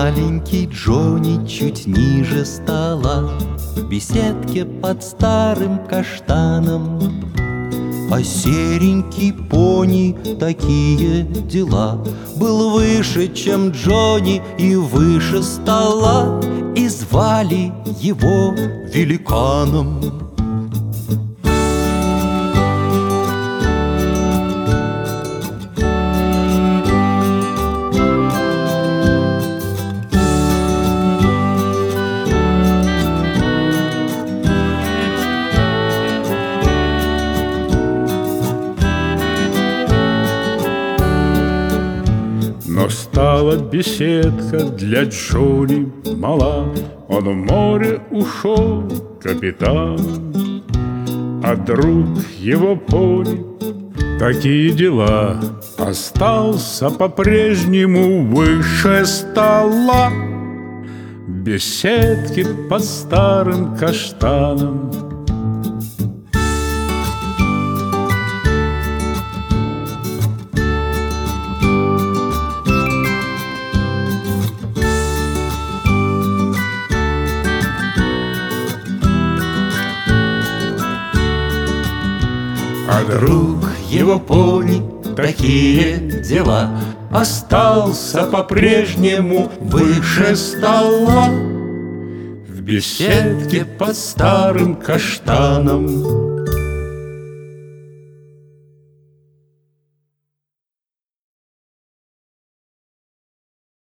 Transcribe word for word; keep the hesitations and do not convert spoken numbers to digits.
Маленький Джонни чуть ниже стола, в беседке под старым каштаном. А серенький пони, такие дела, был выше, чем Джонни, и выше стола, и звали его великаном. Но стала беседка для Джонни мала, он в море ушел, капитан. А друг его пони, такие дела, остался по-прежнему выше стола, в беседке под старым каштаном. А друг его пони, такие дела, остался по-прежнему выше стола, В беседке под старым каштаном.